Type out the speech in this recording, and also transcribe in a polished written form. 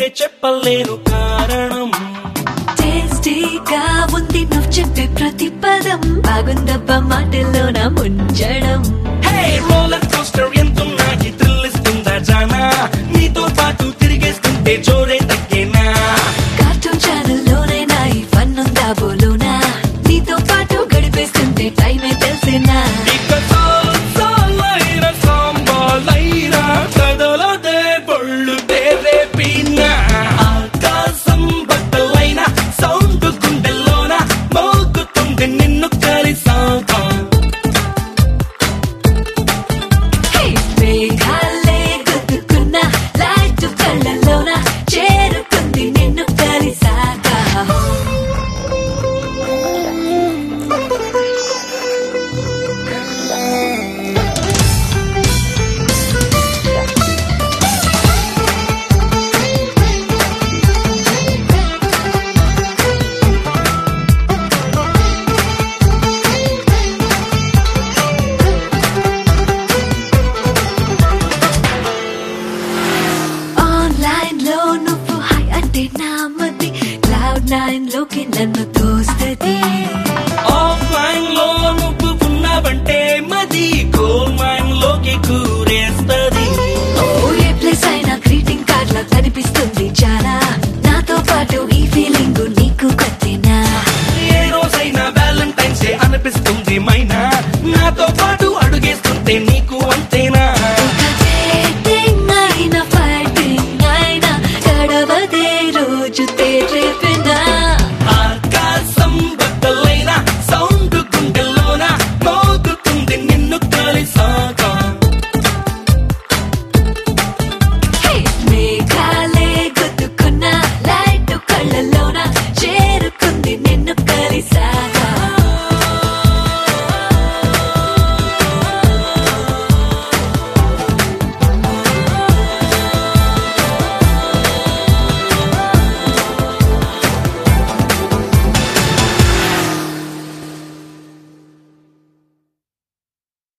అంటే చెప్పలేను కారణం. టేస్టీగా ఉంది నువ్వు చెప్పే ప్రతి పదం, బాగుందబ్బా మాటల్లో నా ముంచడం. రోలర్ కోస్టర్ ఎంతున్నా థ్రిల్ ఇస్తుందా జానా, నీతో పాటు తిరిగేస్తుంటే జోరే తగ్గేనా. కార్టూన్ ఛానల్లోనైనా ఈ ఫన్ ఉందా బోలోనా, నీతో పాటు గడిపేస్తుంటే టైమే తెలిసేనా. ఇక సాలైన సాంబాలైనా కదలదే పళ్ళు తేరే పీనా. ఆకాశం బట్టలైన సౌండ్ గుండెల్లోన మోగుతుంది నిన్ను కలిసాక. మేఘాలే గుద్దుకున్న లైట్ కళ్ళలోన చేరుకుంది నిన్ను కలిసాక. ఆన్లైన్ లో నువ్వు హై అంటే నా మతి క్లౌడ్ 9 లోకి నన్ను తోస్తది. ఆఫ్లైన్ లో నువ్వు ఉన్నావంటే మది గోల్డ్ మైన్ లోకి కూరేస్తది. ఓ ఏ ప్లేస్ అయినా గ్రీటింగ్ కార్డ్ లా కనిపిస్తుంది